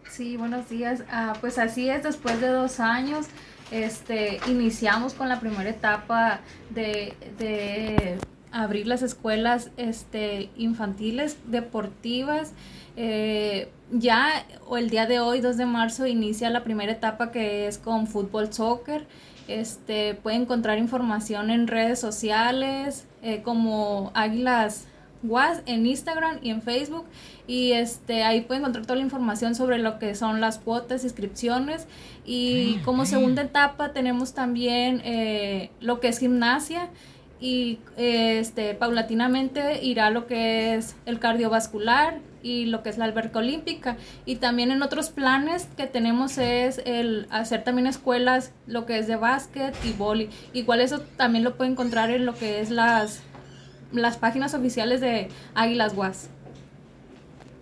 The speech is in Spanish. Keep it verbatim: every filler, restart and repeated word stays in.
Sí, buenos días. Ah, pues así es, después de dos años, este, iniciamos con la primera etapa de, de abrir las escuelas este, infantiles, deportivas. Eh, ya o el día de hoy, dos de marzo, inicia la primera etapa que es con fútbol soccer. Este, puede encontrar información en redes sociales eh, como Águilas Was en Instagram y en Facebook, y este ahí pueden encontrar toda la información sobre lo que son las cuotas, inscripciones. Y como segunda etapa tenemos también eh, lo que es gimnasia, y eh, este paulatinamente irá lo que es el cardiovascular y lo que es la alberca olímpica. Y también en otros planes que tenemos es el hacer también escuelas, lo que es de básquet y vóley. Igual eso también lo pueden encontrar en lo que es las las páginas oficiales de Águilas Guas.